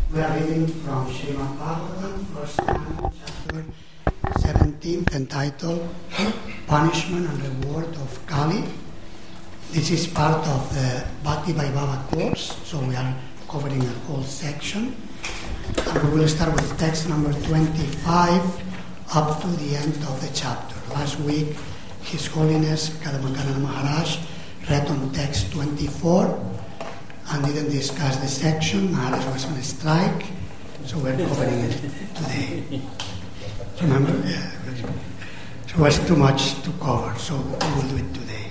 We are reading from Srimad Bhagavatam, first canto, chapter 17, entitled Punishment and Reward of Kali. This is part of the Bhakti Vaibhava course, so we are covering a whole section. And we will start with text number 25 up to the end of the chapter. Last week, His Holiness Kadambakananda Maharaj read on text 24 and didn't discuss the section. Maharaj was on a strike, so we're covering it today. Remember? Yeah. So it was too much to cover, so we will do it today.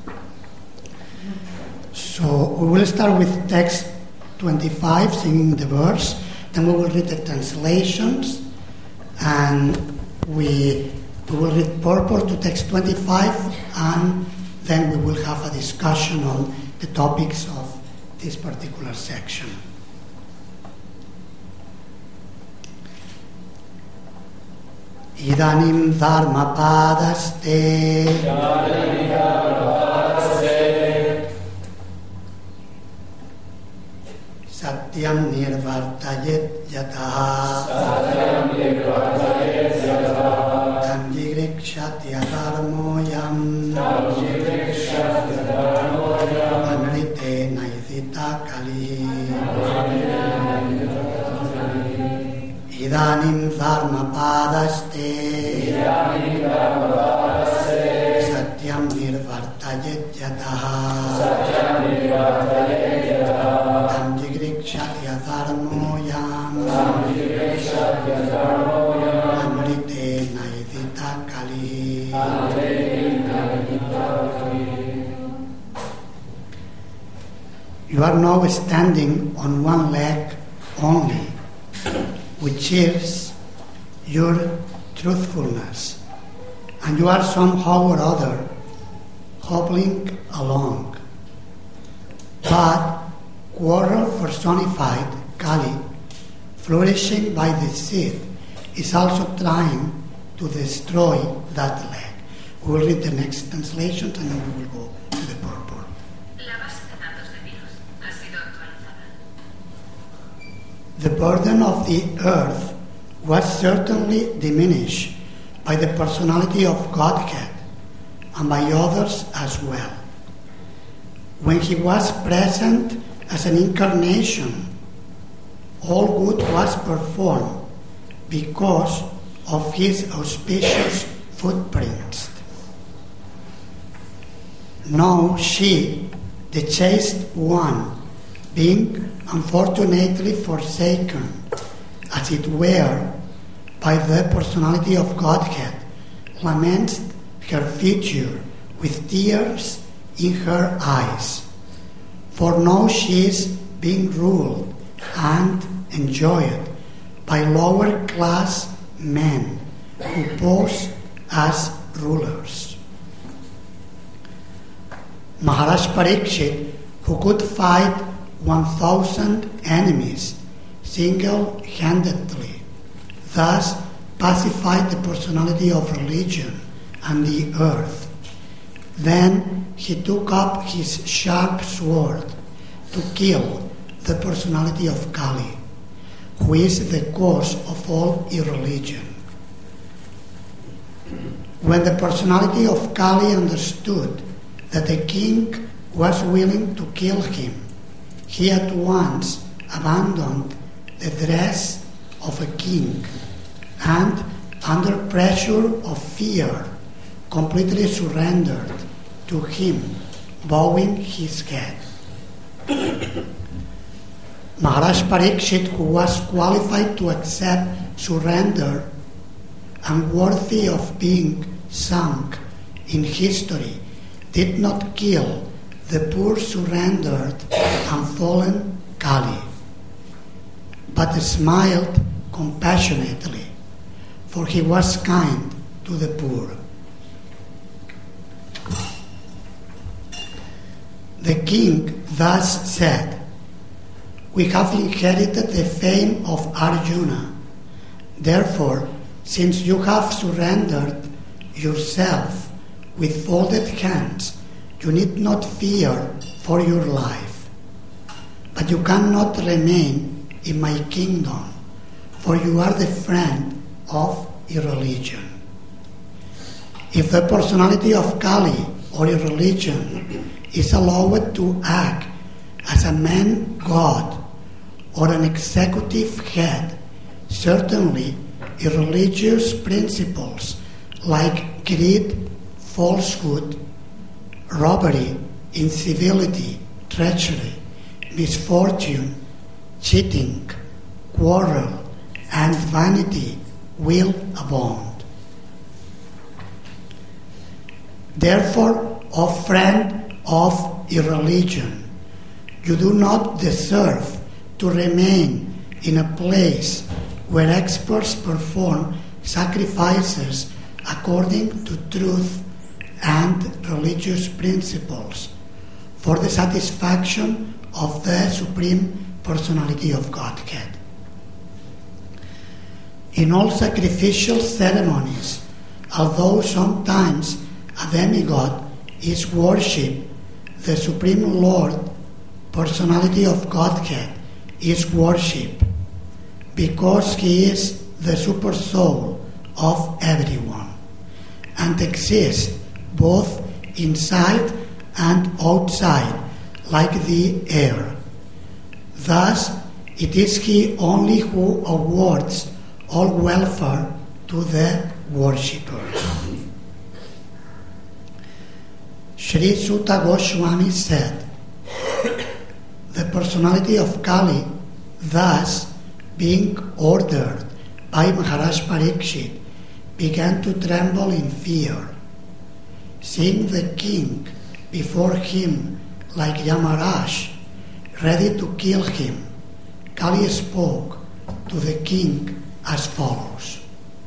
So we will start with text 25, singing the verse. Then we will read the translations, and we will read purport to text 25, and then we will have a discussion on the topics of this particular section. Idanim dharma padaste satyam nirvartayet yataha tanjirikshatya dharmoyam anrite naithita kali idanim dharma padaste satyam nirvartayet yataha tanjirikshatya dharmoyam amrite naithita kali. You are now standing on one leg only, which is your truthfulness, and you are somehow or other hobbling along. But quarrel personified, Kali, flourishing by the seed, is also trying to destroy that leg. We will read the next translation and then we will go to the purport. The burden of the earth was certainly diminished by the personality of Godhead and by others as well. When he was present as an incarnation, all good was performed because of his auspicious footprints. Now she, the chaste one, being unfortunately forsaken, as it were, by the personality of Godhead, laments her future with tears in her eyes. For now she is being ruled and enjoyed by lower class men who pose as rulers. Maharaj Parikshit, who could fight 1,000 enemies single-handedly, thus pacified the personality of religion and the earth. Then he took up his sharp sword to kill the personality of Kali, who is the cause of all irreligion. When the personality of Kali understood that the king was willing to kill him, he at once abandoned the dress of a king and, under pressure of fear, completely surrendered to him, bowing his head. Maharaj Parikshit, who was qualified to accept surrender and worthy of being sung in history, did not kill the poor surrendered and fallen Kali, but smiled compassionately, for he was kind to the poor. The king thus said, "We have inherited the fame of Arjuna. Therefore, since you have surrendered yourself with folded hands, you need not fear for your life. But you cannot remain in my kingdom, for you are the friend of irreligion. If the personality of Kali or irreligion is allowed to act as a man-god or an executive head, certainly irreligious principles like greed, falsehood, robbery, incivility, treachery, misfortune, cheating, quarrel, and vanity will abound. Therefore, O friend of irreligion, you do not deserve to remain in a place where experts perform sacrifices according to truth and religious principles for the satisfaction of the Supreme Personality of Godhead. In all sacrificial ceremonies, although sometimes a demigod is worshipped, the Supreme Lord, Personality of Godhead, is worshipped because He is the super soul of everyone and exists both inside and outside like the air. Thus, it is He only who awards all welfare to the worshippers. Sri Suta Goswami said, the personality of Kali, thus being ordered by Maharaj Parikshit, began to tremble in fear. Seeing the king before him like Yamaraj, ready to kill him, Kali spoke to the king as follows: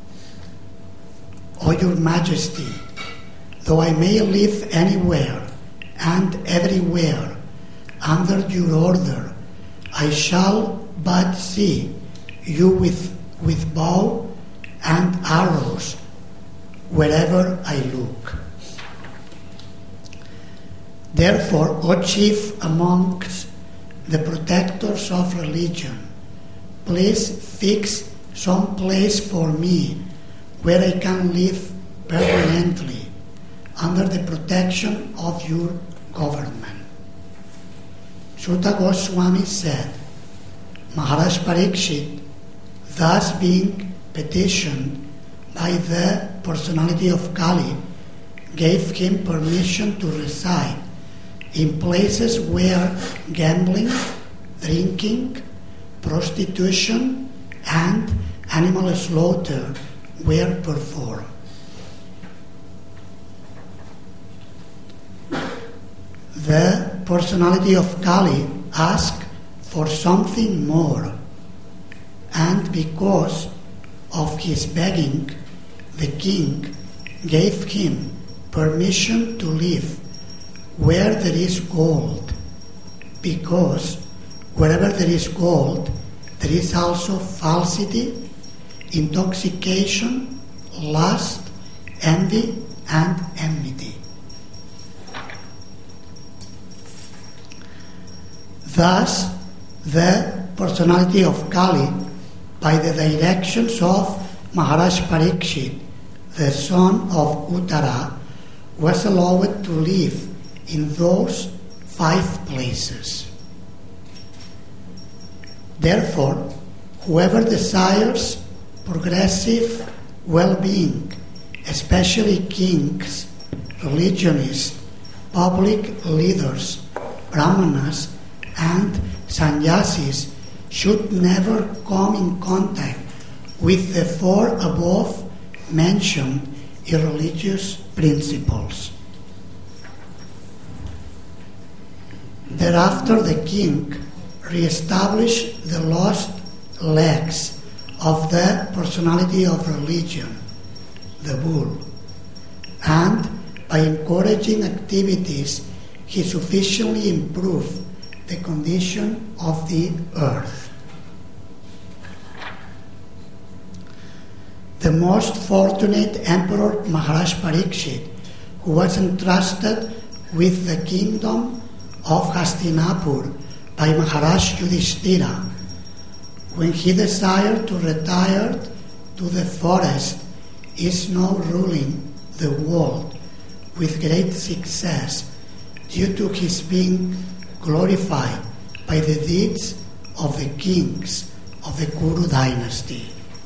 O your Majesty, though I may live anywhere and everywhere under your order, I shall but see you with bow and arrows wherever I look. Therefore, O chief amongst the protectors of religion, please fix some place for me where I can live permanently under the protection of your government. Suta Goswami said, Maharaj Parikshit, thus being petitioned by the personality of Kali, gave him permission to reside in places where gambling, drinking, prostitution, and animal slaughter were performed. The personality of Kali asked for something more, and because of his begging, the king gave him permission to live where there is gold, because wherever there is gold, there is also falsity, intoxication, lust, envy, and enmity. Thus, the personality of Kali, by the directions of Maharaj Parikshit, the son of Uttara, was allowed to live in those 5 places. Therefore, whoever desires progressive well-being, especially kings, religionists, public leaders, brahmanas, and sannyasis, should never come in contact with the 4 above mentioned irreligious principles. Thereafter the king re-established the lost legs of the personality of religion, the bull, and by encouraging activities he sufficiently improved the condition of the earth. The most fortunate Emperor Maharaj Parikshit, who was entrusted with the kingdom of Hastinapur by Maharaj Yudhishthira, when he desired to retire to the forest, is now ruling the world with great success due to his being glorified by the deeds of the kings of the Kuru dynasty.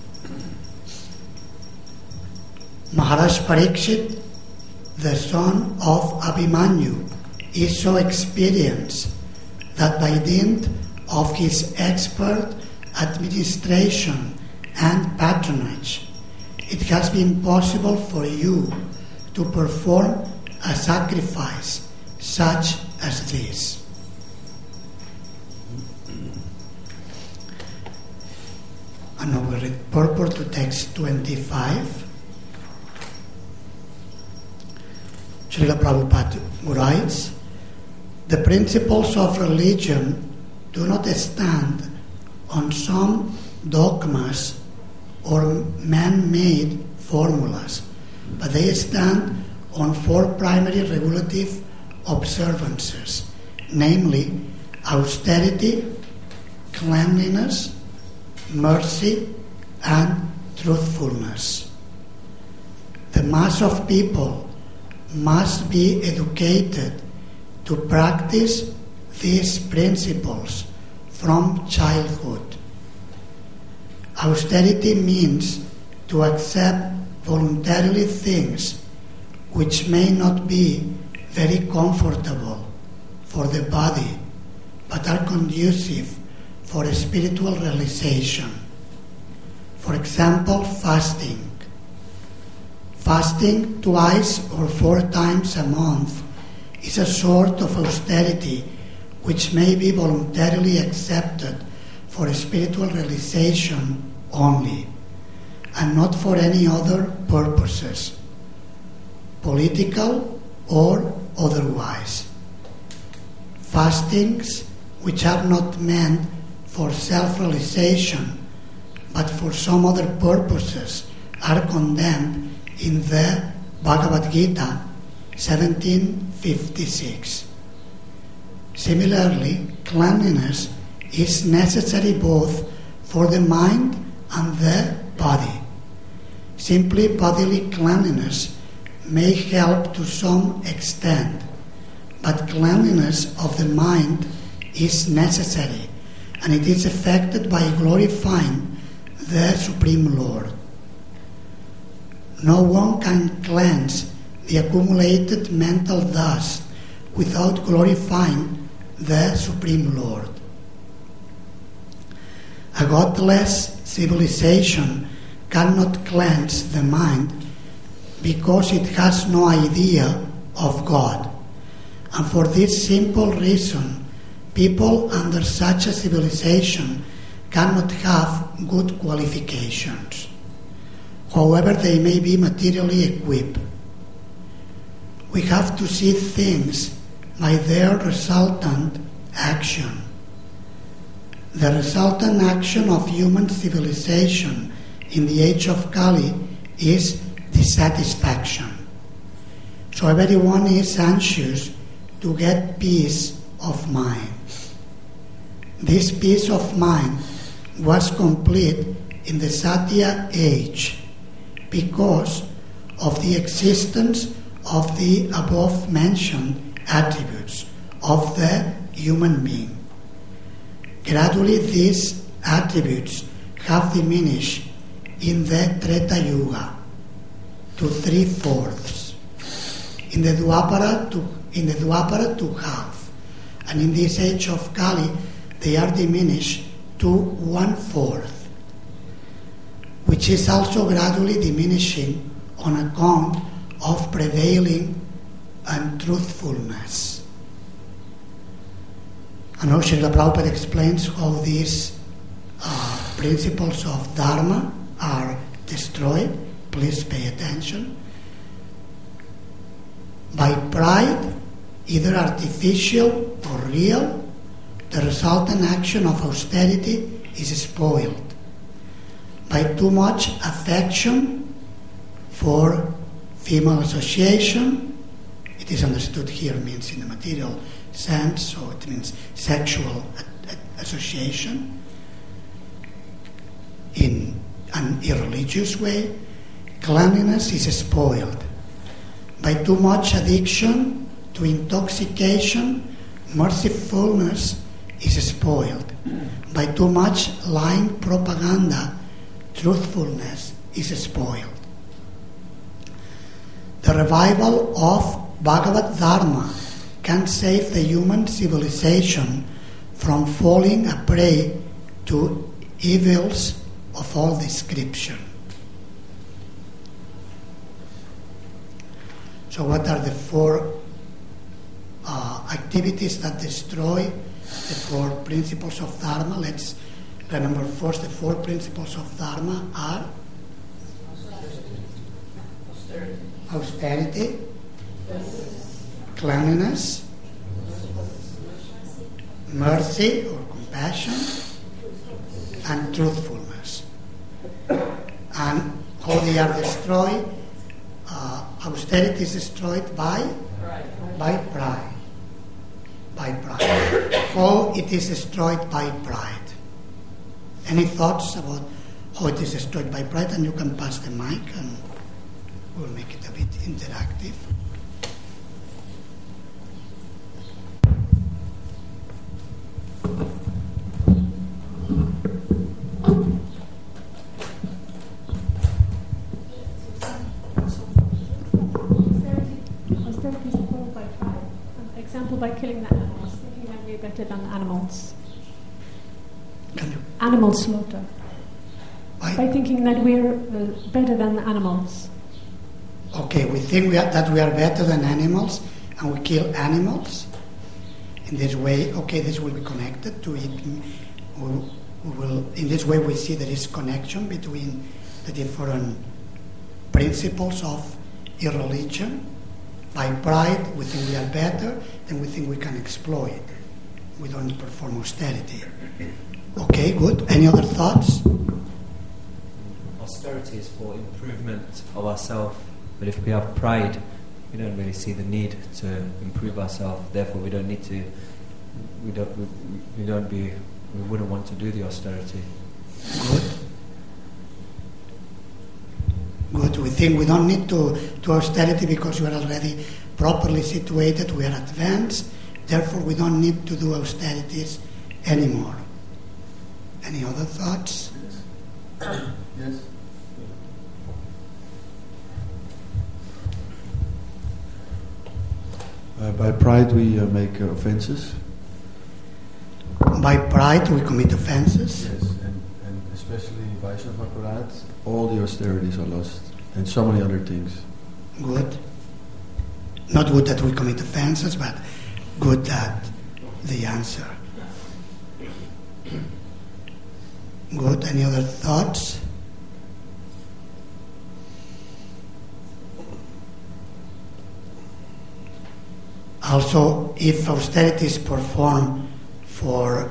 Maharaj Parikshit, the son of Abhimanyu, is so experienced that by dint of his expert administration and patronage, it has been possible for you to perform a sacrifice such as this. And now we read purport to text 25. Srila Prabhupada writes, the principles of religion do not stand on some dogmas or man-made formulas, but they stand on four primary regulative observances, namely austerity, cleanliness, mercy, and truthfulness. The mass of people must be educated to practice these principles from childhood. Austerity means to accept voluntarily things which may not be very comfortable for the body, but are conducive for a spiritual realization. For example, fasting. Fasting twice or 4 times a month is a sort of austerity which may be voluntarily accepted for a spiritual realization only, and not for any other purposes, political or otherwise. Fastings which are not meant for self-realization but for some other purposes are condemned in the Bhagavad Gita 17:56. Similarly, cleanliness is necessary both for the mind and the body. Simply bodily cleanliness may help to some extent, but cleanliness of the mind is necessary, and it is effected by glorifying the Supreme Lord. No one can cleanse the accumulated mental dust without glorifying the Supreme Lord. A godless civilization cannot cleanse the mind because it has no idea of God. And for this simple reason, people under such a civilization cannot have good qualifications, however they may be materially equipped. We have to see things by their resultant action. The resultant action of human civilization in the age of Kali is dissatisfaction. So everyone is anxious to get peace of mind. This peace of mind was complete in the Satya age because of the existence of the above mentioned attributes of the human being. Gradually these attributes have diminished in the Treta Yuga to 3/4, in the Dwapara to half, and in this age of Kali they are diminished to 1/4, which is also gradually diminishing on account of prevailing untruthfulness. And now Srila Prabhupada explains how these principles of Dharma are destroyed. Please pay attention. By pride, either artificial or real, the resultant action of austerity is spoiled. By too much affection for female association, it is understood here means in the material sense, so it means sexual association. an irreligious way, cleanliness is spoiled. By too much addiction to intoxication, mercifulness is spoiled. By too much lying propaganda, truthfulness is spoiled. The revival of Bhagavad Dharma can save the human civilization from falling a prey to evils of all description. So what are the four activities that destroy the four principles of Dharma? Let's remember first the four principles of Dharma are austerity, cleanliness, mercy or compassion, and truthfulness. And how they are destroyed? Austerity is destroyed by pride. By pride. How it is destroyed by pride? Any thoughts about how it is destroyed by pride? And you can pass the mic and we'll make it a bit interactive. Austerity is spoiled by pride. An example, by killing the animals, thinking that we're better than animals. Animal slaughter. By thinking that we're better than animals. Okay, we think that we are better than animals, and we kill animals. In this way, okay, this will be connected to it. In this way, we see there is connection between the different principles of irreligion. By pride, we think we are better, then we think we can exploit. We don't perform austerity. Okay, good. Any other thoughts? Austerity is for improvement of ourselves, but if we have pride, we don't really see the need to improve ourselves. Therefore, we don't need to. We wouldn't want to do the austerity. Good. Good. We think we don't need to do austerity because we are already properly situated. We are advanced. Therefore, we don't need to do austerities anymore. Any other thoughts? Yes. By pride we make offenses. By pride we commit offenses. Yes, and especially Vaishnava Parat, all the austerities are lost, and so many other things. Good. Not good that we commit offenses, but good that the answer. Good. Any other thoughts? Also, if austerity is performed for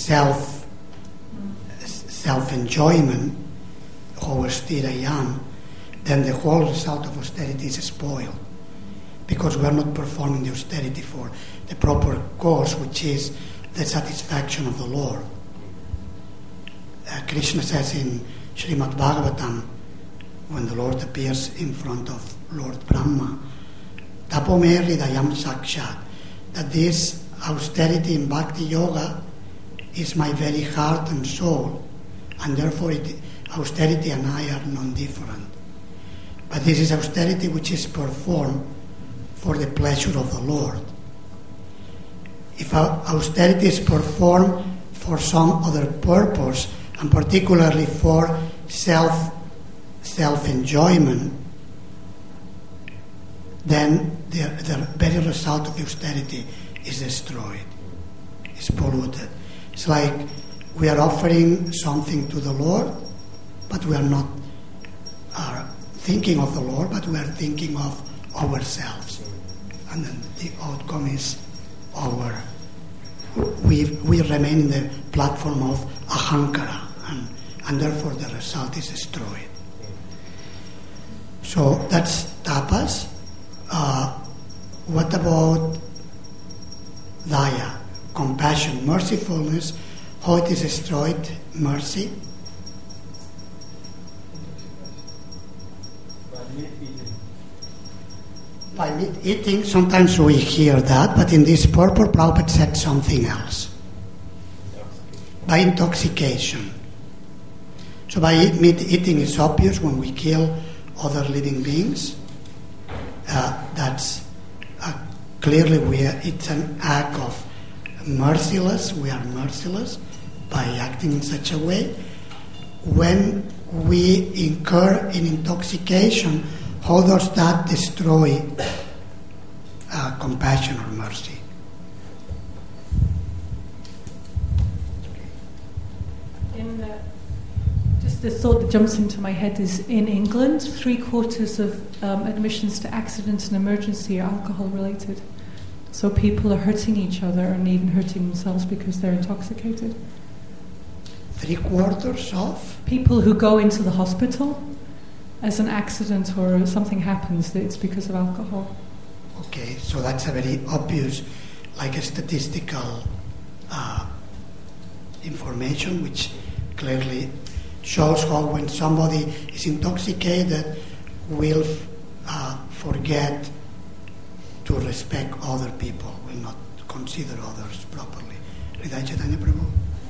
self-enjoyment, how austere I am, then the whole result of austerity is spoiled. Because we are not performing the austerity for the proper cause, which is the satisfaction of the Lord. Krishna says in Srimad Bhagavatam, when the Lord appears in front of Lord Brahma, Tapome Hridayam Sakshat, that this austerity in Bhakti Yoga is my very heart and soul, and therefore austerity and I are non-different. But this is austerity which is performed for the pleasure of the Lord. If austerity is performed for some other purpose, and particularly for self-enjoyment, then the very result of the austerity is destroyed, is polluted. It's like we are offering something to the Lord, but we are not thinking of the Lord, but we are thinking of ourselves. And then the outcome is we remain in the platform of ahankara, and therefore the result is destroyed. So that's tapas. What about daya, compassion, mercifulness? How it is destroyed? Mercy. By meat eating, sometimes we hear that, but in this purport, Prabhupada said something else. By intoxication. So by meat eating is obvious when we kill other living beings. That's clearly it's an act of merciless. We are merciless by acting in such a way. When we incur in intoxication, how does that destroy compassion or mercy? Just the thought that jumps into my head is in England, 3/4 of admissions to accidents and emergency are alcohol related. So people are hurting each other and even hurting themselves because they're intoxicated. 3/4 of? People who go into the hospital as an accident or something happens, it's because of alcohol. Okay, so that's a very obvious, like a statistical information which clearly shows how when somebody is intoxicated will forget to respect other people, will not consider others properly. Hridaya Chaitanya Prabhu?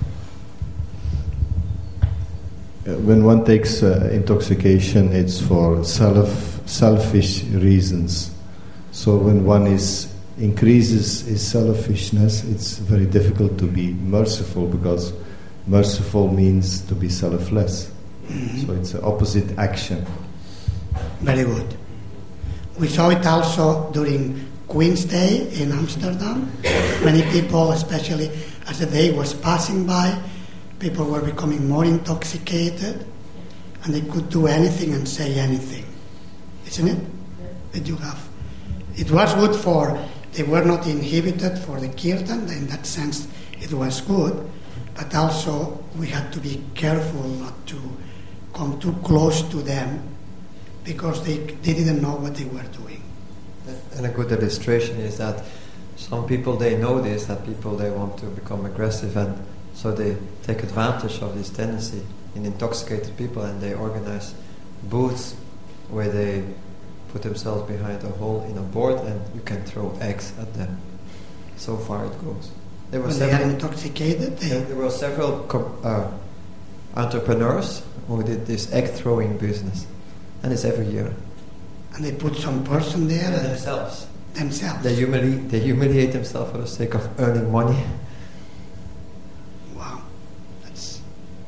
When one takes intoxication, it's for selfish reasons. So when one increases his selfishness, it's very difficult to be merciful, because merciful means to be selfless. Mm-hmm. So it's an opposite action. Very good. We saw it also during Queen's Day in Amsterdam. Many people, especially as the day was passing by, people were becoming more intoxicated, and they could do anything and say anything. Isn't it? That you have. It was good they were not inhibited for the kirtan, in that sense it was good, but also we had to be careful not to come too close to them, because they didn't know what they were doing. And a good illustration is that some people, they know this, that people, they want to become aggressive, and so they take advantage of this tendency in intoxicated people, and they organize booths where they put themselves behind a hole in a board and you can throw eggs at them. So far it goes. When they are intoxicated? There were several entrepreneurs who did this egg throwing business, and it's every year. And they put some person there? Themselves. Themselves? They humiliate themselves for the sake of earning money. Wow. That's...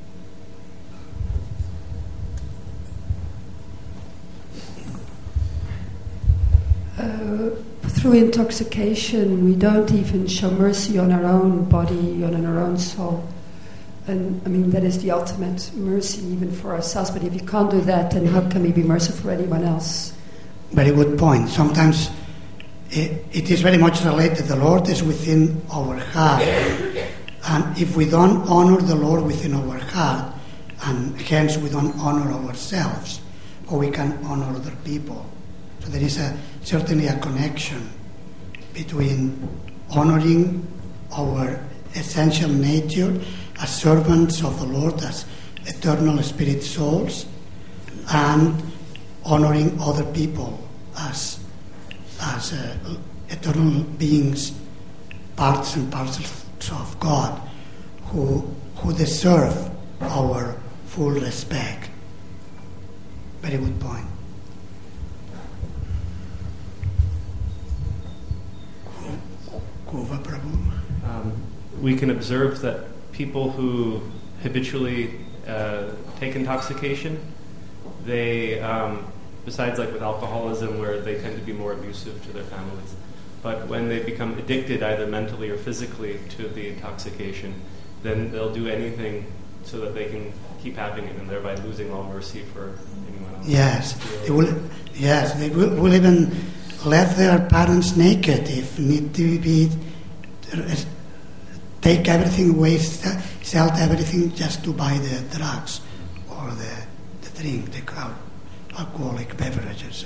Through intoxication, we don't even show mercy on our own body, on our own soul. And I mean, that is the ultimate mercy even for ourselves. But if you can't do that, then how can we be merciful for anyone else? Very good point. Sometimes it is very much related. The Lord is within our heart. And if we don't honor the Lord within our heart, and hence we don't honor ourselves, or we can honor other people. So there is certainly a connection between honoring our essential nature as servants of the Lord, as eternal spirit souls, and honoring other people as eternal beings, parts and parcels of God, who deserve our full respect. Very good point. We can observe that people who habitually take intoxication, they, besides like with alcoholism where they tend to be more abusive to their families, but when they become addicted either mentally or physically to the intoxication, then they'll do anything so that they can keep having it, and thereby losing all mercy for anyone else. Yes, they will even let their parents naked if need to be, take everything away, sell everything just to buy the drugs or the drink, the alcoholic beverages.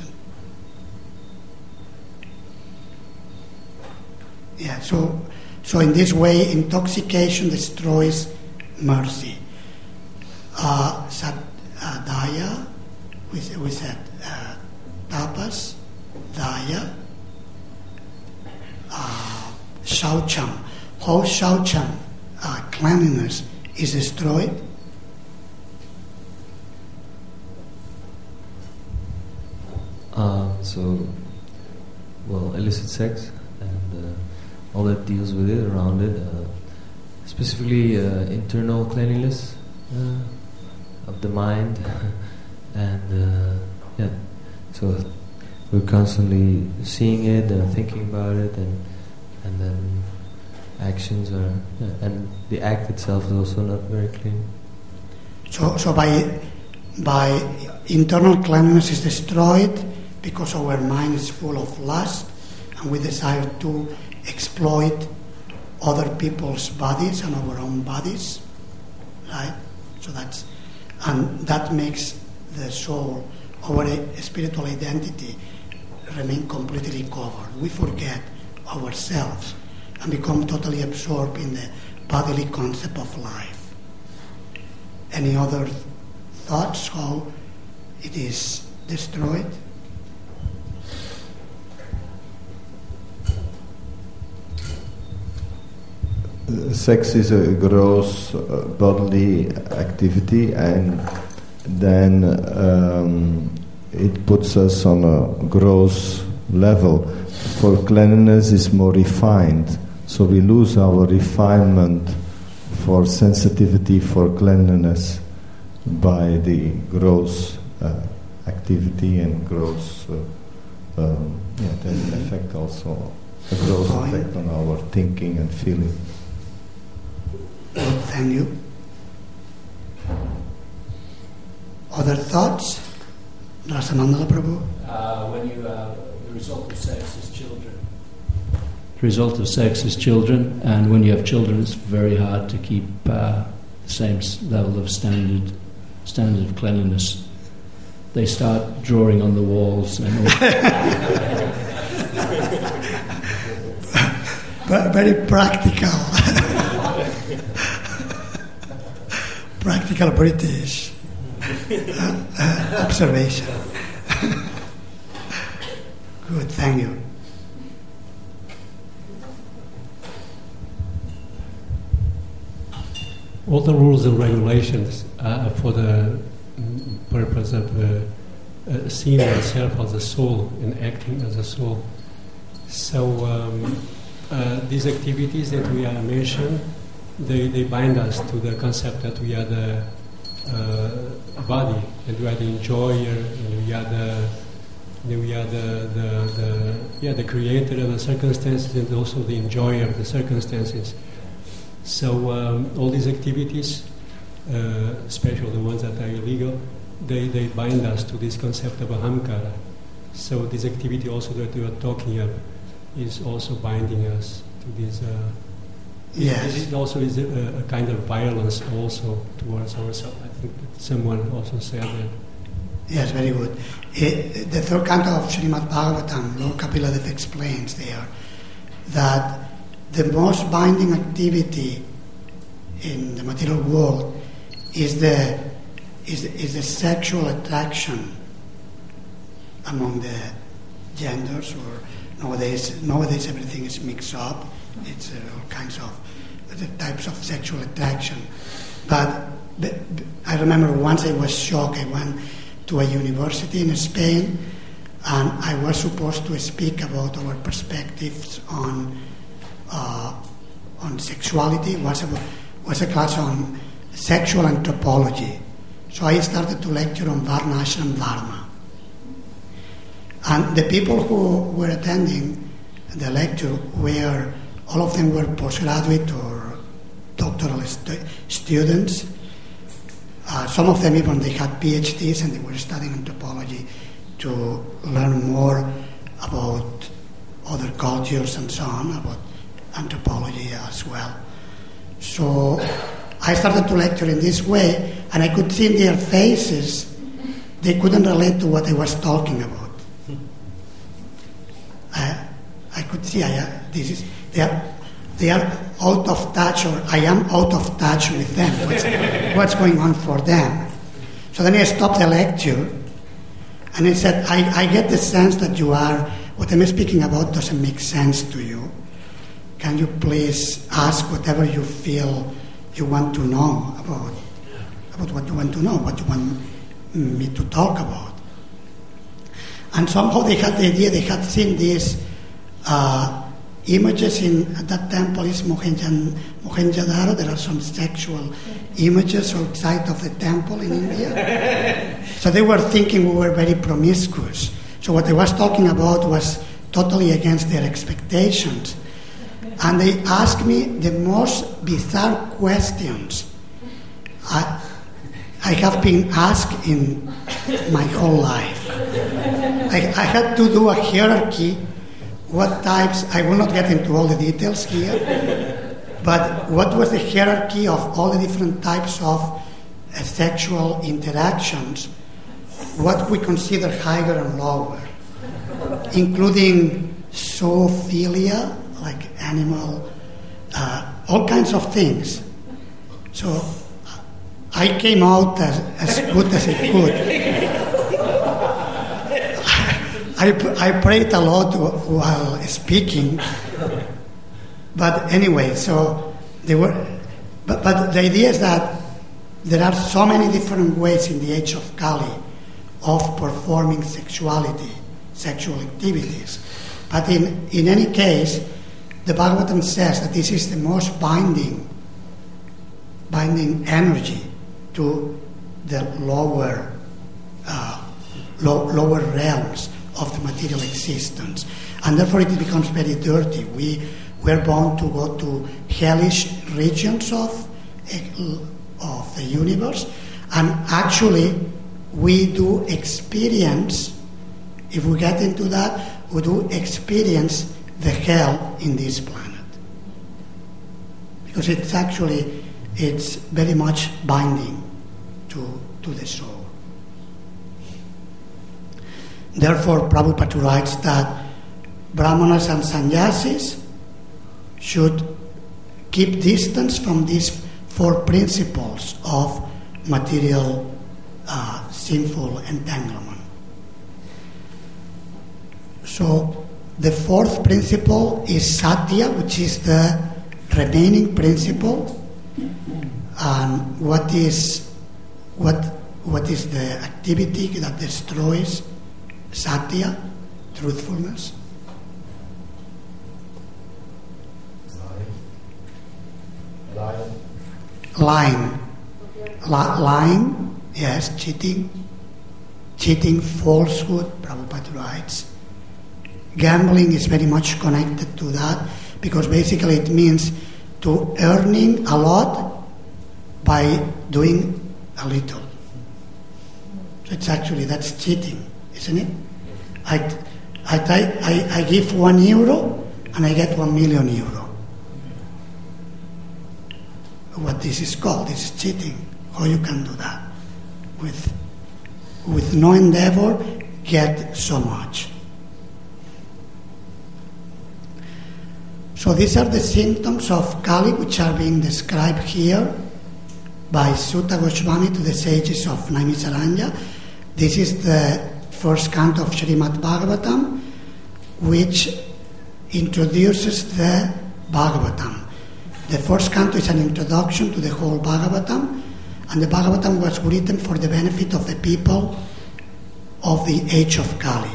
Yeah, so in this way, intoxication destroys mercy. Sadhaya, we said tapas, daya, shaucham. How shaucham, cleanliness, is destroyed? Illicit sex and all that deals with it, around it, specifically internal cleanliness of the mind, and so we're constantly seeing it and thinking about it, and then actions are, and the act itself is also not very clean. So by internal cleanliness is destroyed because our mind is full of lust and we desire to exploit other people's bodies and our own bodies, right? So that makes the soul, our spiritual identity, remain completely covered. We forget ourselves and become totally absorbed in the bodily concept of life. Any other thoughts how it is destroyed? Sex is a gross bodily activity, and then it puts us on a gross level. For cleanliness is more refined, so we lose our refinement for sensitivity for cleanliness by the gross activity and gross that affect also a gross effect on our thinking and feeling. Thank you. Other thoughts? Rasanandala Prabhu? When you the result of sex is children. The result of sex is children, and when you have children, it's very hard to keep the same level of standard of cleanliness. They start drawing on the walls and all. Very practical. Practical British observation. Good, thank you. All the rules and regulations are for the purpose of seeing oneself as a soul and acting as a soul. So these activities that we are mentioning, they bind us to the concept that we are the body, and we are the enjoyer, and we are the creator of the circumstances, and also the enjoyer of the circumstances. So all these activities, especially the ones that are illegal, they bind us to this concept of ahamkara. So this activity also that we are talking of is also binding us to this. Yes. It also is a kind of violence also towards ourselves. I think that someone also said that. Yes, very good. The third canto of Srimad Bhagavatam, Lord Kapiladev explains there that the most binding activity in the material world is the sexual attraction among the genders, or nowadays everything is mixed up. It's all kinds of the types of sexual attraction. But I remember once I was shocked. I went to a university in Spain, and I was supposed to speak about our perspectives on sexuality. It was a class on sexual anthropology. So I started to lecture on Varna Ashram Dharma. And the people who were attending the lecture all of them were postgraduate or doctoral students. Some of them even they had PhDs, and they were studying anthropology to learn more about other cultures and so on, about anthropology as well. So I started to lecture in this way, and I could see in their faces they couldn't relate to what I was talking about. I could see they are out of touch, or I am out of touch with them. What's going on for them? So then I stopped the lecture, And he said, I get the sense that what I'm speaking about doesn't make sense to you. Can you please ask whatever you feel you want to know about what you want to know, what you want me to talk about? And somehow they had the idea, they had seen these images at that temple is Mohenjo-daro. There are some sexual images outside of the temple in India. So they were thinking we were very promiscuous. So what I was talking about was totally against their expectations. And they asked me the most bizarre questions I have been asked in my whole life. I had to do a hierarchy. What types, I will not get into all the details here, but what was the hierarchy of all the different types of sexual interactions, what we consider higher and lower, including zoophilia, like animal, all kinds of things. So I came out as good as I could. I prayed a lot while speaking, but anyway, so they were. But the idea is that there are so many different ways in the age of Kali of performing sexuality, sexual activities. But in any case, the Bhagavatam says that this is the most binding energy to the lower realms of the material existence, and therefore it becomes very dirty. We're bound to go to hellish regions of the universe, and actually we do experience, if we get into that, we do experience the hell in this planet, because it's very much binding to the soul. Therefore, Prabhupada writes that Brahmanas and Sannyasis should keep distance from these 4 principles of material sinful entanglement. So, the 4th principle is Satya, which is the remaining principle. And what is the activity that destroys Satya, truthfulness? Lying, yes, cheating, falsehood, Prabhupada writes. Gambling is very much connected to that, because basically it means to earning a lot by doing a little. So that's cheating, isn't it? I give €1 and I get €1 million. What this is called, this is cheating. How you can do that? With no endeavor, get so much. So these are the symptoms of Kali which are being described here by Sutta Goswami to the sages of Naimisaranya. This is the first canto of Srimad Bhagavatam, which introduces the Bhagavatam. The first canto is an introduction to the whole Bhagavatam, and the Bhagavatam was written for the benefit of the people of the age of Kali.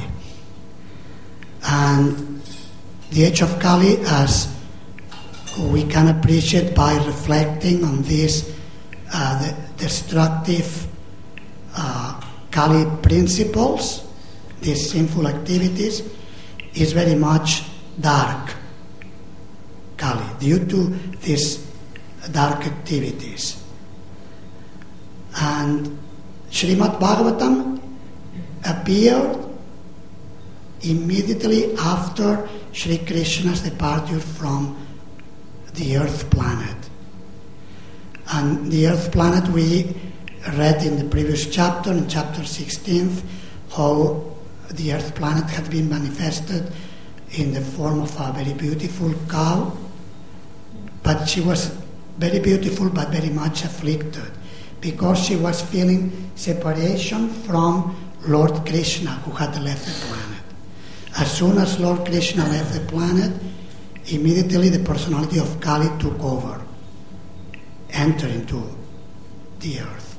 And the age of Kali, as we can appreciate by reflecting on these the destructive Kali principles, these sinful activities, is very much dark Kali due to these dark activities. And Srimad Bhagavatam appeared immediately after Sri Krishna's departure from the earth planet. And the earth planet, we read in the previous chapter, in chapter 16, how the earth planet had been manifested in the form of a very beautiful cow. But she was very beautiful but very much afflicted, because she was feeling separation from Lord Krishna, who had left the planet. As soon as Lord Krishna left the planet, immediately the personality of Kali took over, entered into the earth.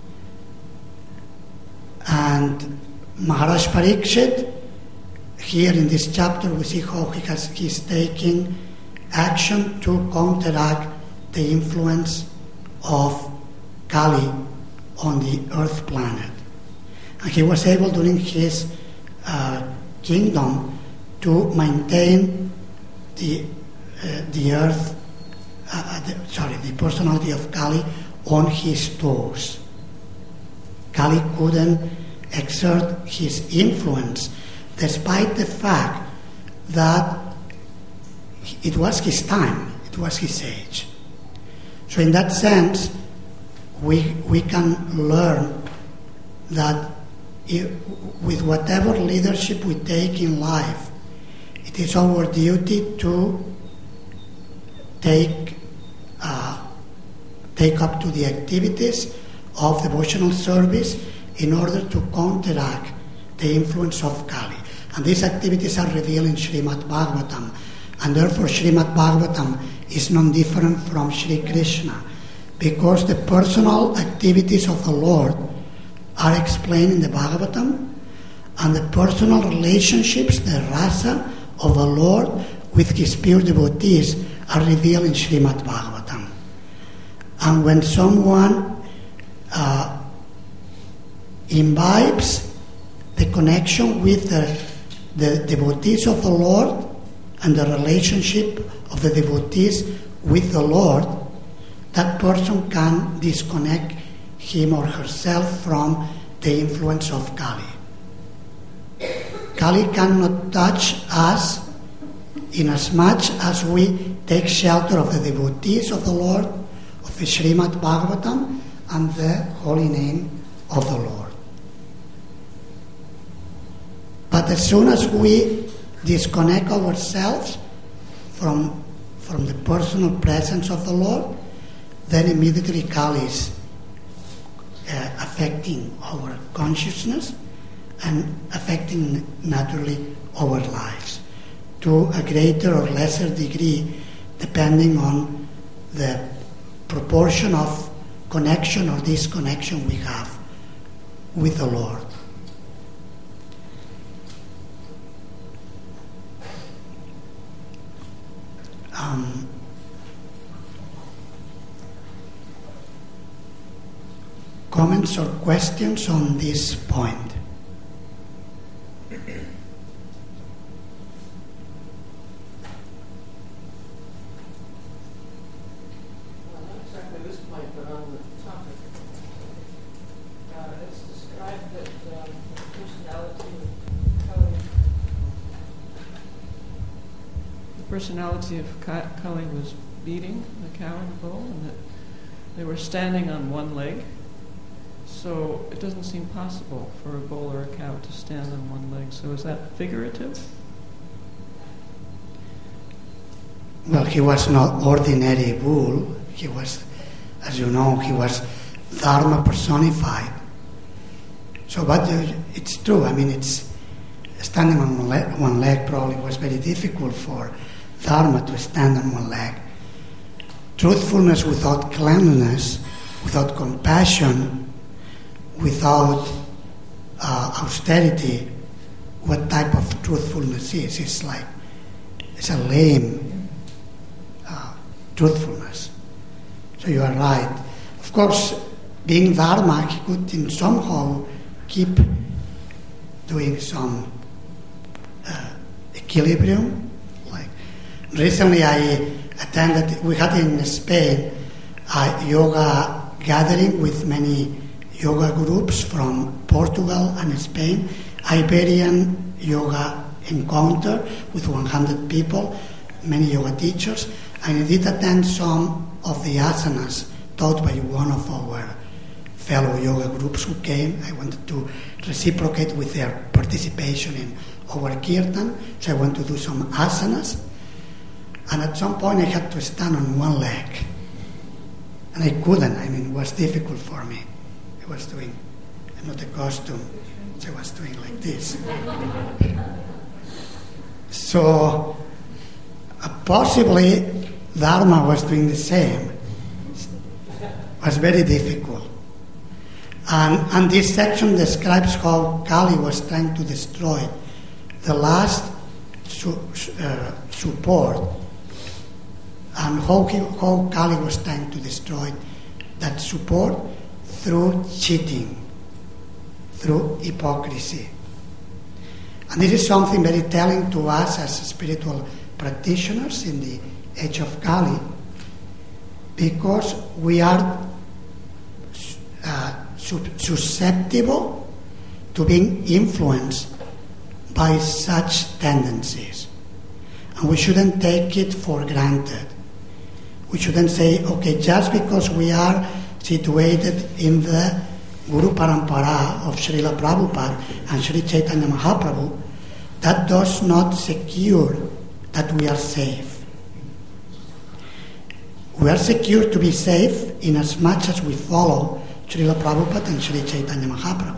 And Maharaj Parikshit, here in this chapter we see how he's taking action to counteract the influence of Kali on the earth planet. And he was able during his kingdom to maintain the earth, the personality of Kali on his toes. Kali couldn't exert his influence despite the fact that it was his time, it was his age. So in that sense, we can learn that with whatever leadership we take in life, it is our duty to take up to the activities of devotional service in order to counteract the influence of Kali. And these activities are revealed in Srimad Bhagavatam. And therefore Srimad Bhagavatam is non different from Sri Krishna, because the personal activities of the Lord are explained in the Bhagavatam, and the personal relationships, the rasa of the Lord with his pure devotees are revealed in Srimad Bhagavatam. And when someone imbibes the connection with the devotees of the Lord and the relationship of the devotees with the Lord, that person can disconnect him or herself from the influence of Kali. Kali cannot touch us in as much as we take shelter of the devotees of the Lord, of the Srimad Bhagavatam, and the holy name of the Lord. But as soon as we disconnect ourselves from the personal presence of the Lord, then immediately Kali is affecting our consciousness and affecting naturally our lives to a greater or lesser degree, depending on the proportion of connection or disconnection we have with the Lord. Comments or questions on this point? Well, not exactly this point, but on the topic. It's described that the personality of Kali was beating the cow and the bull, and that they were standing on one leg. So it doesn't seem possible for a bull or a cow to stand on one leg. So is that figurative? Well, he was not ordinary bull. He was, as you know, he was Dharma personified. So, but it's true. I mean, it's standing on one leg probably was very difficult for Dharma to stand on one leg. Truthfulness without cleanliness, without compassion, without austerity, what type of truthfulness is? It's a lame truthfulness. So you are right. Of course, being Dharma, he could in somehow keep doing some equilibrium. Like recently I attended, we had in Spain a yoga gathering with many yoga groups from Portugal and Spain, Iberian yoga encounter with 100 people, many yoga teachers, and I did attend some of the asanas taught by one of our fellow yoga groups who came. I wanted to reciprocate with their participation in our kirtan, so I went to do some asanas, and at some point I had to stand on one leg, and I couldn't. I mean, it was difficult for me. I was doing not a costume. So I was doing like this. So possibly Dharma was doing the same. It was very difficult. And this section describes how Kali was trying to destroy the last support, and how Kali was trying to destroy that support through cheating, through hypocrisy. And this is something very telling to us as spiritual practitioners in the age of Kali, because we are susceptible to being influenced by such tendencies. And we shouldn't take it for granted. We shouldn't say, okay, just because we are situated in the Guru Parampara of Srila Prabhupada and Sri Chaitanya Mahaprabhu, that does not secure that we are safe. We are secure to be safe in as much as we follow Srila Prabhupada and Sri Chaitanya Mahaprabhu.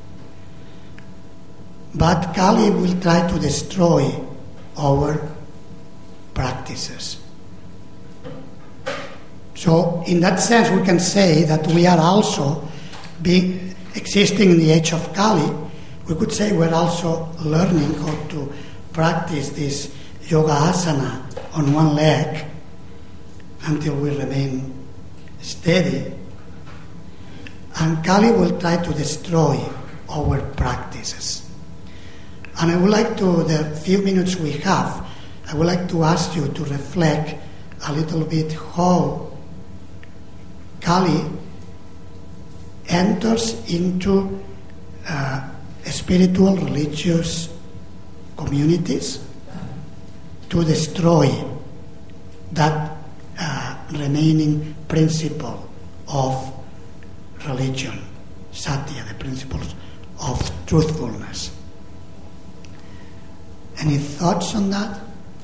But Kali will try to destroy our practices. So in that sense we can say that we are also existing in the age of Kali. We could say we're also learning how to practice this yoga asana on one leg until we remain steady. And Kali will try to destroy our practices. And I would like to, the few minutes we have, I would like to ask you to reflect a little bit how Kali enters into spiritual, religious communities to destroy that remaining principle of religion, satya, the principles of truthfulness. Any thoughts on that?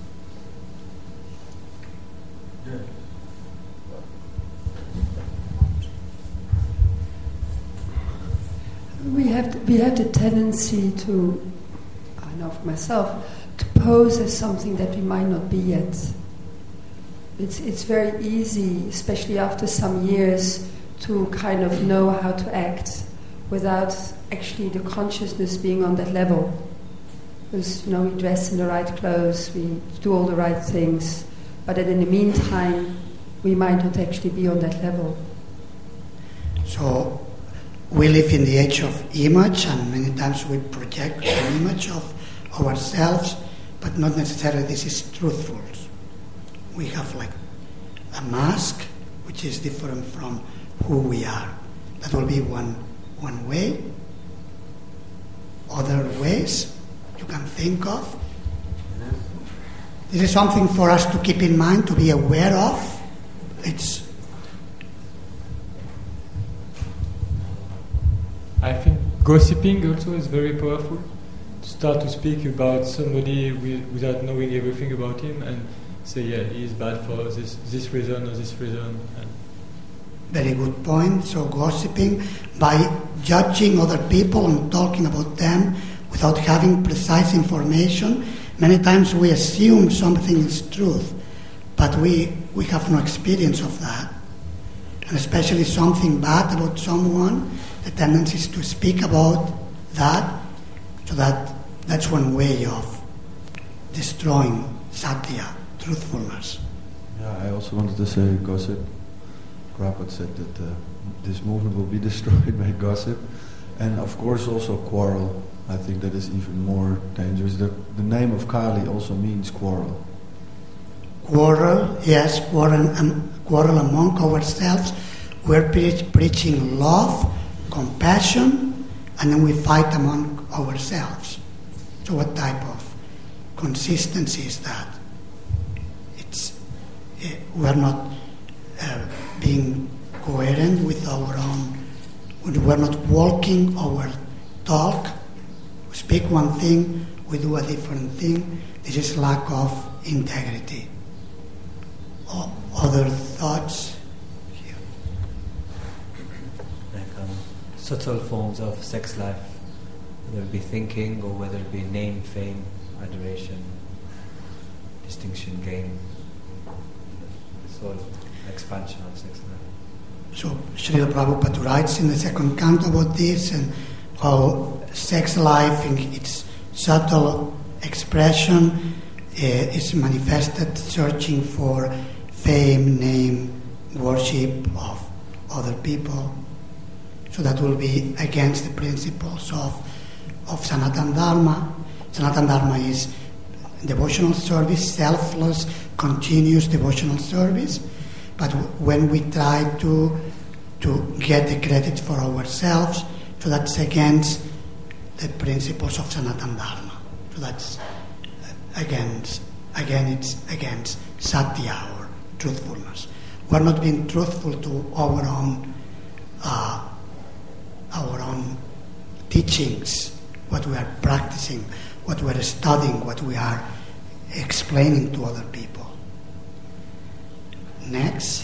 We have the tendency to, I know for myself, to pose as something that we might not be yet. It's very easy, especially after some years, to kind of know how to act without actually the consciousness being on that level. Because, we dress in the right clothes, we do all the right things, but that in the meantime, we might not actually be on that level. So, we live in the age of image, and many times we project an image of ourselves, but not necessarily this is truthful. We have like a mask, which is different from who we are. That will be one way. Other ways you can think of. This is something for us to keep in mind, to be aware of. I think gossiping also is very powerful. To start to speak about somebody without knowing everything about him and say, yeah, he's bad for this reason or this reason. Very good point. So gossiping, by judging other people and talking about them without having precise information, many times we assume something is truth, but we have no experience of that. And especially something bad about someone, the tendency is to speak about that, so that's one way of destroying satya, truthfulness. Yeah, I also wanted to say gossip. Prabhupada said that this movement will be destroyed by gossip, and of course also quarrel. I think that is even more dangerous. The name of Kali also means quarrel. Quarrel, yes, quarrel among ourselves. We're preaching love, compassion, and then we fight among ourselves. So what type of consistency is that? We're not being coherent with our own, we're not walking our talk. We speak one thing, we do a different thing. This is lack of integrity. Other thoughts? subtle forms of sex life, whether it be thinking or whether it be name, fame, adoration, distinction, gain, sort of expansion of sex life. So Srila Prabhupada writes in the second canto about this and how sex life in its subtle expression is manifested searching for fame, name, worship of other people. So that will be against the principles of Sanatana Dharma. Sanatana Dharma is devotional service, selfless, continuous devotional service. But when we try to get the credit for ourselves, so that's against the principles of Sanatana Dharma. So that's it's against satya or truthfulness. We're not being truthful to our own teachings, what we are practicing, what we are studying, what we are explaining to other people. Next.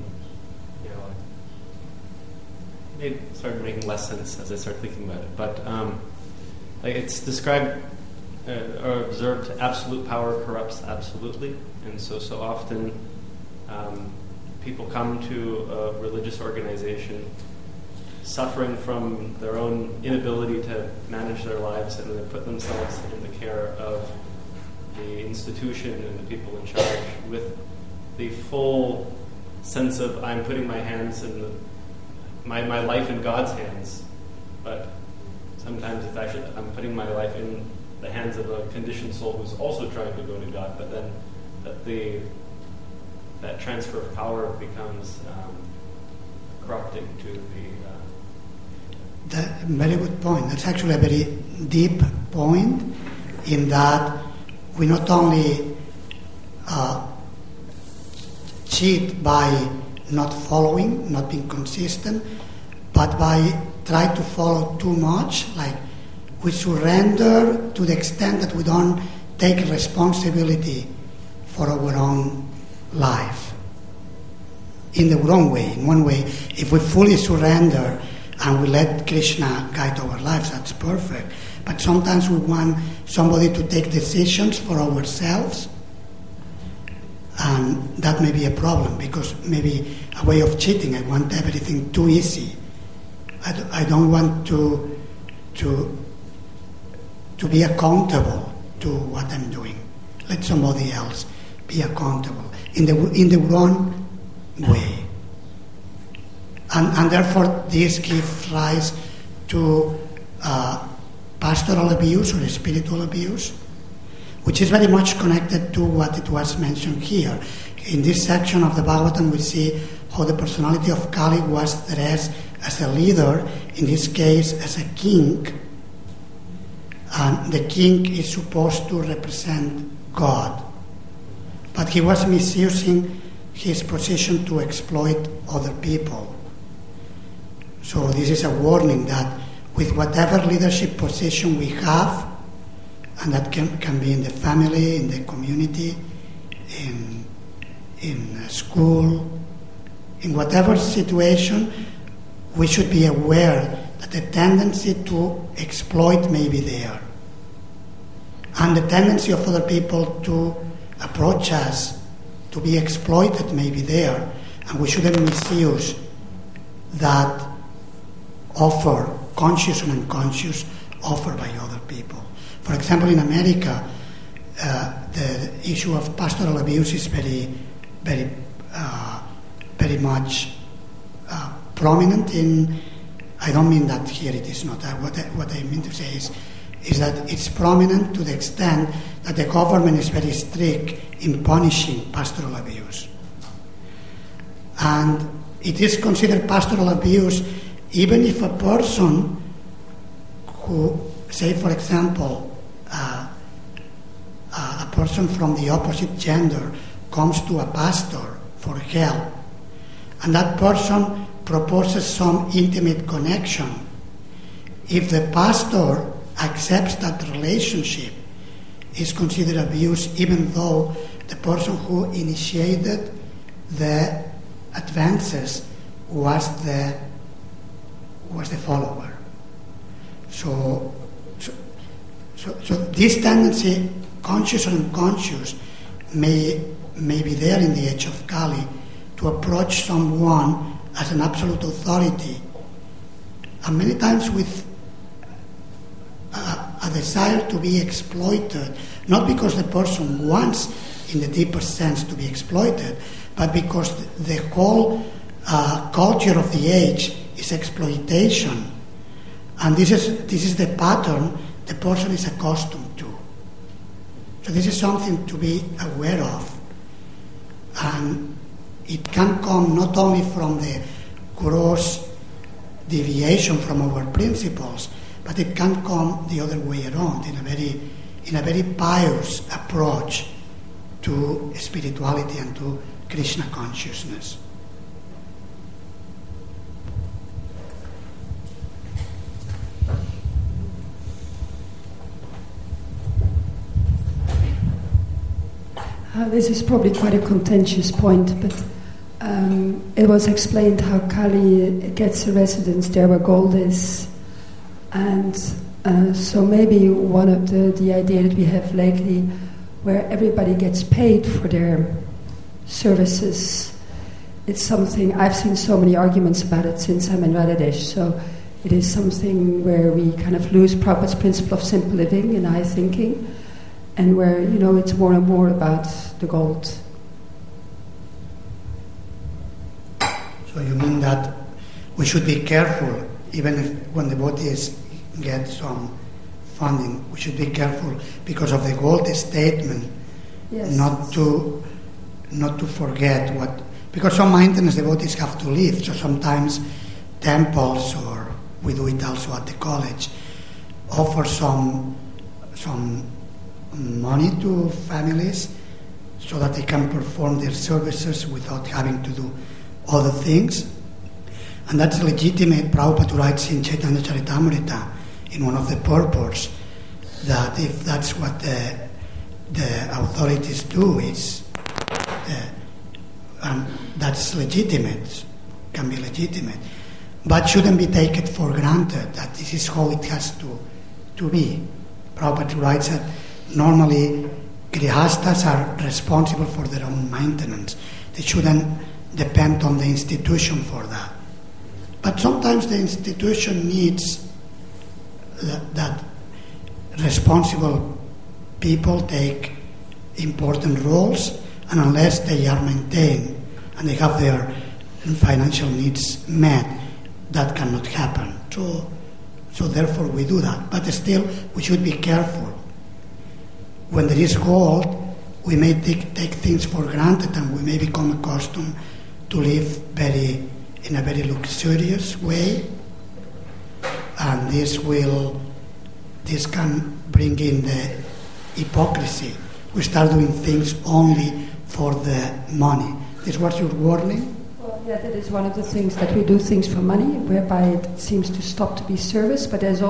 It started making less sense as I started thinking about it. But it's described or observed absolute power corrupts absolutely. And so often people come to a religious organization suffering from their own inability to manage their lives, and they put themselves in the care of the institution and the people in charge with the full sense of I'm putting my hands in my life in God's hands, but sometimes it's actually I'm putting my life in the hands of a conditioned soul who's also trying to go to God, but then that transfer of power becomes corrupting to the... Very good point. That's actually a very deep point in that we not only cheat by not following, not being consistent, but by trying to follow too much, like we surrender to the extent that we don't take responsibility for our own life. In the wrong way. In one way, if we fully surrender and we let Krishna guide our lives, that's perfect. But sometimes we want somebody to take decisions for ourselves, and that may be a problem, because maybe a way of cheating. I want everything too easy. I don't want to be accountable to what I'm doing. Let somebody else be accountable in the wrong way. And therefore this gives rise to pastoral abuse or spiritual abuse, which is very much connected to what it was mentioned here. In this section of the Bhagavatam, we see how the personality of Kali was dressed as a leader, in this case as a king, and the king is supposed to represent God. But he was misusing his position to exploit other people. So this is a warning that with whatever leadership position we have, and that can be in the family, in the community, in school, in whatever situation, we should be aware that the tendency to exploit may be there. And the tendency of other people to approach us, to be exploited, may be there. And we shouldn't misuse that offer, conscious and unconscious offer by other people. For example, in America, the issue of pastoral abuse is very much prominent in... I don't mean that here it is not. What I mean to say is that it's prominent to the extent that the government is very strict in punishing pastoral abuse. And it is considered pastoral abuse even if a person who, say for example, a person from the opposite gender comes to a pastor for help, and that person proposes some intimate connection. If the pastor accepts that relationship, is considered abuse, even though the person who initiated the advances was the was the follower. So this tendency, conscious or unconscious, may be there in the age of Kali to approach someone as an absolute authority, and many times with a desire to be exploited, not because the person wants in the deeper sense to be exploited, but because the whole culture of the age is exploitation, and this is the pattern the person is accustomed to. So this is something to be aware of, and it can come not only from the gross deviation from our principles, but it can come the other way around in a very pious approach to spirituality and to Krishna consciousness. This is probably quite a contentious point, but it was explained how Kali gets a residence there where gold is, and so maybe one of the idea that we have lately, where everybody gets paid for their services, it's something, I've seen so many arguments about it since I'm in Bangladesh, so it is something where we kind of lose Prabhupada's principle of simple living and high thinking, and where, it's more and more about the gold. So you mean that we should be careful, even if when devotees get some funding, we should be careful because of the gold statement, yes. not to forget what, because some maintenance devotees have to live, so sometimes temples, or we do it also at the college, offer some money to families so that they can perform their services without having to do other things. And that's legitimate. Prabhupada writes in Chaitanya Charitamrita, in one of the purports, that if that's what the authorities do, that's legitimate, can be legitimate, but shouldn't be taken for granted that this is how it has to be. Prabhupada writes that normally grihastas are responsible for their own maintenance. They shouldn't depend on the institution for that. But sometimes the institution needs that responsible people take important roles, and unless they are maintained and they have their financial needs met, that cannot happen. So therefore we do that. But still, we should be careful. When there is gold, we may take things for granted, and we may become accustomed to live in a very luxurious way, and this can bring in the hypocrisy. We start doing things only for the money. This is what you're warning? Well, yeah, that is one of the things, that we do things for money, whereby it seems to stop to be service, but it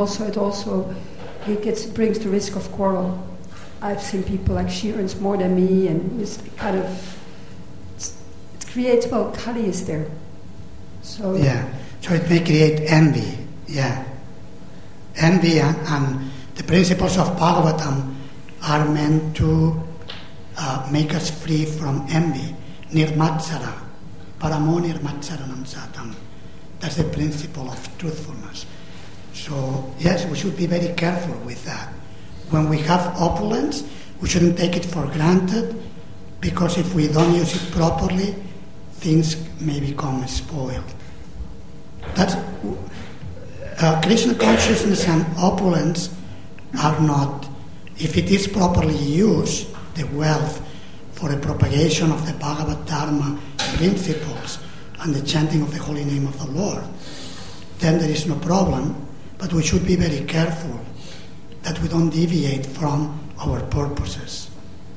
brings the risk of quarrel. I've seen people like Sheerans more than me, and it's kind of, it creates, Kali is there. So it may create envy. Yeah, envy and the principles of Bhagavatam are meant to make us free from envy. Nirmatsara, paramo nirmatsaranam satam. That's the principle of truthfulness. So yes, we should be very careful with that. When we have opulence, we shouldn't take it for granted, because if we don't use it properly, things may become spoiled. That's Krishna consciousness and opulence are not, if it is properly used, the wealth for the propagation of the Bhagavad Dharma principles and the chanting of the holy name of the Lord, then there is no problem. But we should be very careful that we don't deviate from our purposes.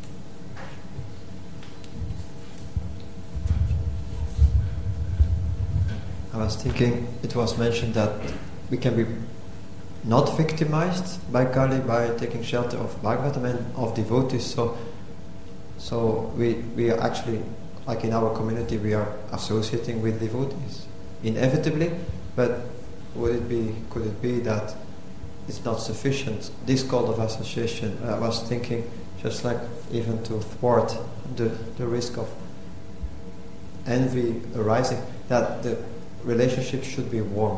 I was thinking, it was mentioned that we can be not victimized by Kali by taking shelter of Bhagavatam and of devotees. So we are actually, like in our community, we are associating with devotees, inevitably, but could it be that it's not sufficient? This code of association, I was thinking, just like even to thwart the risk of envy arising, that the relationship should be warm,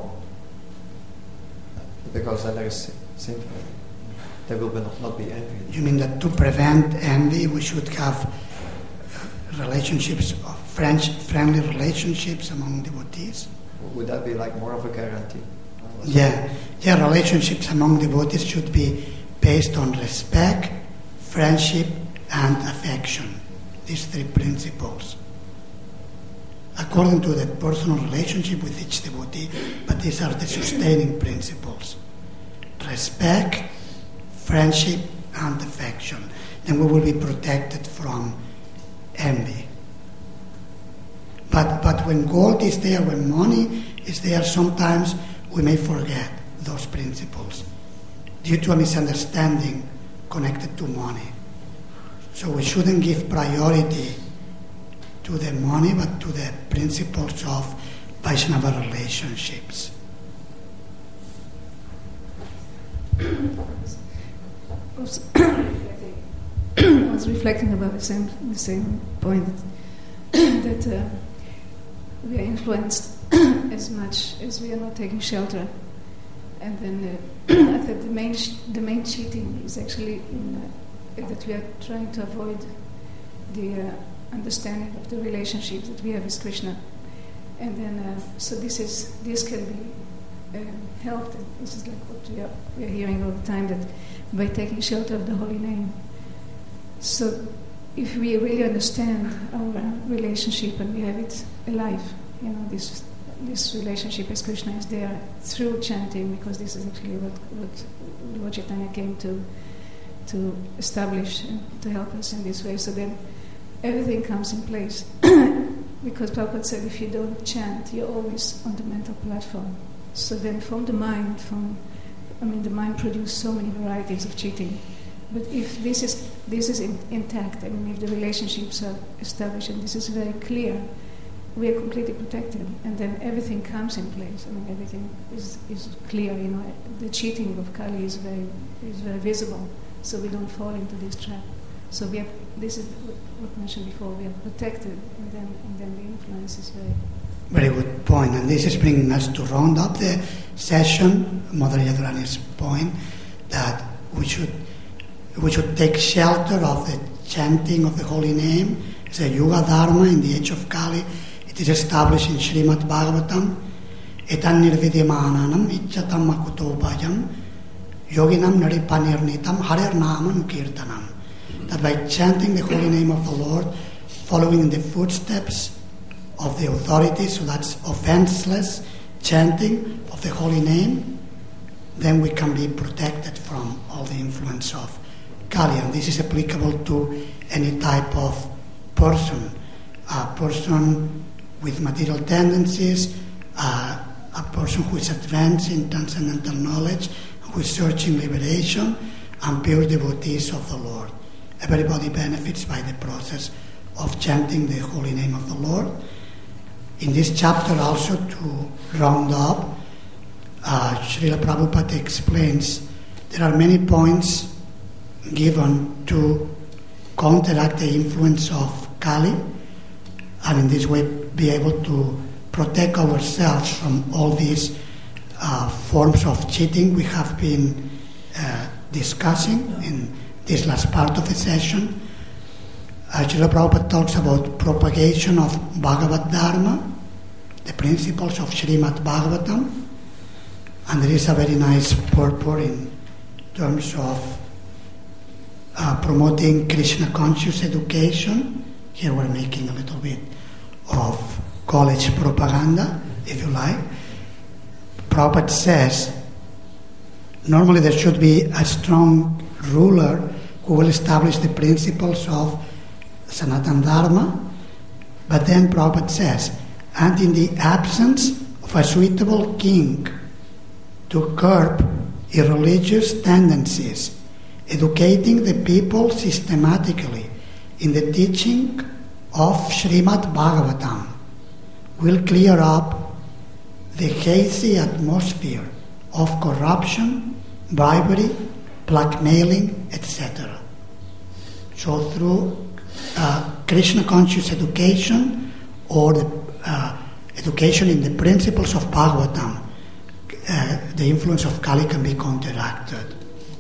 because then there will not be envy. You mean that to prevent envy, we should have relationships, friendly relationships among devotees? Would that be like more of a guarantee? Yeah, relationships among devotees should be based on respect, friendship, and affection. These three principles. According to the personal relationship with each devotee, but these are the sustaining principles. Respect, friendship, and affection. Then we will be protected from envy. But when gold is there, when money is there, sometimes we may forget those principles due to a misunderstanding connected to money. So we shouldn't give priority to the money, but to the principles of Vaishnava relationships. I was reflecting about the same point that we are influenced as much as we are not taking shelter, and then I think the main cheating is actually that we are trying to avoid the understanding of the relationship that we have with Krishna, and then so this can be helped. This is like what we are hearing all the time, that by taking shelter of the holy name. So if we really understand our relationship and we have it alive, this relationship as Krishna is there through chanting, because this is actually what Lord Chaitanya came to establish and to help us in this way. So then everything comes in place. Because Prabhupada said, if you don't chant, you're always on the mental platform. So then from the mind, the mind produces so many varieties of cheating. But if this is intact, if the relationships are established and this is very clear, we are completely protected, and then everything comes in place. Everything is clear. The cheating of Kali is very visible, so we don't fall into this trap. So this is what mentioned before. We are protected, and then the influence is very good point. And this is bringing us to round up the session. Mother Yadurani's point that we should take shelter of the chanting of the holy name. It's a Yuga Dharma in the age of Kali. It is established in Srimad Bhagavatam. Etan nirvidyamananam icchatam akutobhajam yoginam naripanirnitam harer nama nukirtanam. That by chanting the holy name of the Lord, following in the footsteps of the authorities, so that's offenseless chanting of the holy name, then we can be protected from all the influence of Kali. And this is applicable to any type of person. A person with material tendencies, a person who is advanced in transcendental knowledge, who is searching liberation, and pure devotees of the Lord. Everybody benefits by the process of chanting the holy name of the Lord. In this chapter also, to round up, Srila Prabhupada explains there are many points given to counteract the influence of Kali, and in this way be able to protect ourselves from all these forms of cheating we have been discussing in this last part of the session. Srila Prabhupada talks about propagation of Bhagavad Dharma, the principles of Srimad Bhagavatam, and there is a very nice purport in terms of promoting Krishna conscious education. Here we're making a little bit of college propaganda, if you like. Prabhupada says, normally there should be a strong ruler who will establish the principles of Sanatana Dharma, but then Prabhupada says, and in the absence of a suitable king to curb irreligious tendencies, educating the people systematically in the teaching of Srimad Bhagavatam will clear up the hazy atmosphere of corruption, bribery, blackmailing, etc. So through Krishna conscious education or the education in the principles of Bhagavatam, the influence of Kali can be counteracted.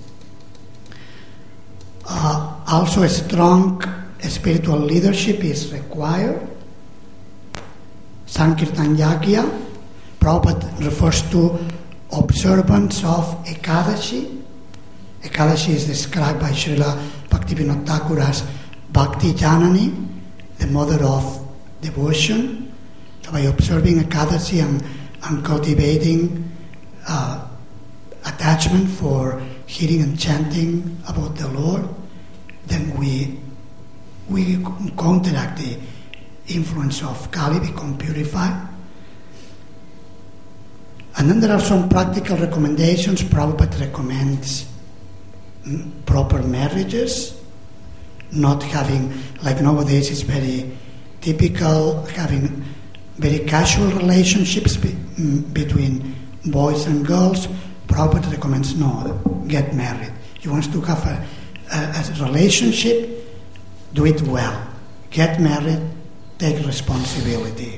Also a strong spiritual leadership is required. Sankirtan Yagya, Prabhupada refers to observance of Ekadashi. Ekadashi is described by Srila Bhaktivinoda Thakur as Bhakti Janani, the mother of devotion. So by observing Ekadashi and cultivating attachment for hearing and chanting about the Lord, then we counteract the influence of Kali, become purified. And then there are some practical recommendations. Prabhupada recommends proper marriages, not having, like nowadays it's very typical, having very casual relationships between boys and girls. Prabhupada recommends no, get married. You want to have a relationship, do it well. Get married, take responsibility.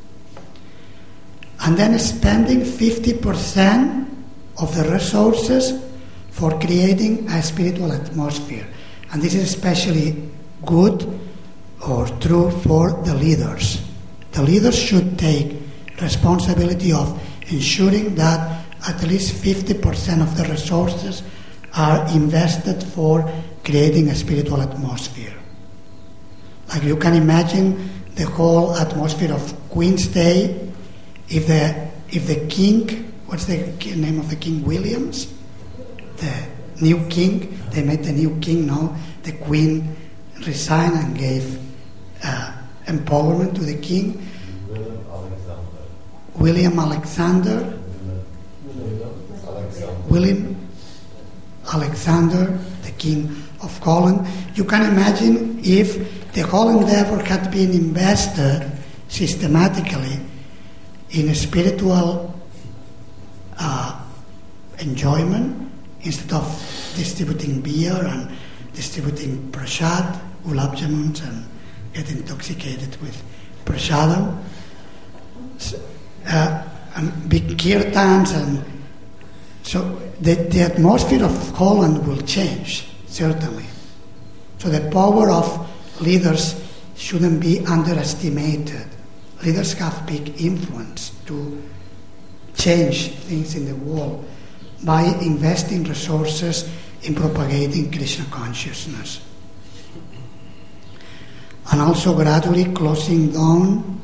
And then spending 50% of the resources for creating a spiritual atmosphere. And this is especially good or true for the leaders. The leaders should take responsibility of ensuring that at least 50% of the resources are invested for creating a spiritual atmosphere. Like you can imagine the whole atmosphere of Queen's Day if the king, what's the name of the king, Williams? The new king, they made the new king now, the queen resigned and gave empowerment to the king. William Alexander, the king of Holland. You can imagine if the whole endeavor had been invested systematically in a spiritual enjoyment instead of distributing beer and distributing prasad, gulab jamuns, and get intoxicated with prasadam, and big kirtans, and so the atmosphere of Holland will change, certainly. So the power of leaders shouldn't be underestimated. Leaders have big influence to change things in the world by investing resources in propagating Krishna consciousness. And also gradually closing down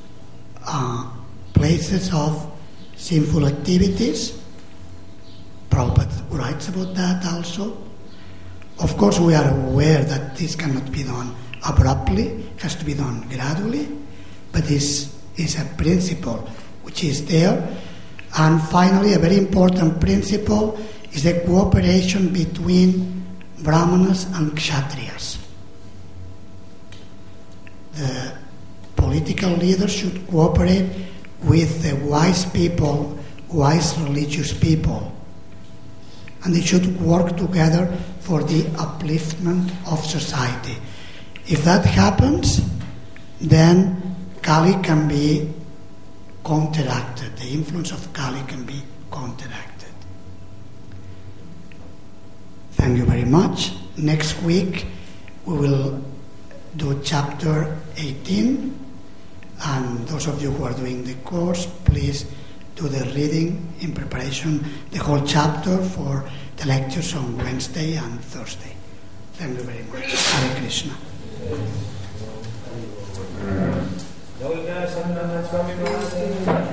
places of sinful activities. Prabhupada writes about that also. Of course, we are aware that this cannot be done abruptly, it has to be done gradually, but this is a principle which is there. And finally, a very important principle is the cooperation between Brahmanas and Kshatriyas. The political leaders should cooperate with the wise people, wise religious people, and they should work together for the upliftment of society. If that happens, then Kali can be counteracted. The influence of Kali can be counteracted. Thank you very much. Next week we will do chapter 18, and those of you who are doing the course, please do the reading in preparation, the whole chapter for the lectures on Wednesday and Thursday. Thank you very much. Hare Krishna. Swami